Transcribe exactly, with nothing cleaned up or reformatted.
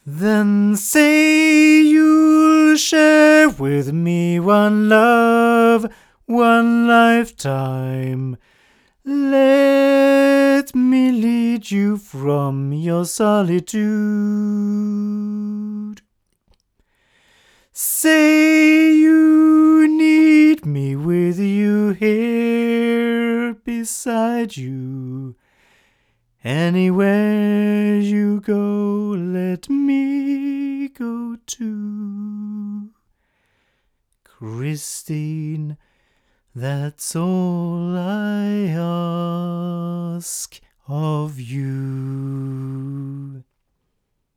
Then say you'll share with me one love, one lifetime. Let me lead you from your solitude. Say you need me with you here beside you. Anywhere you go, let me go too. Christine, that's all I ask of you.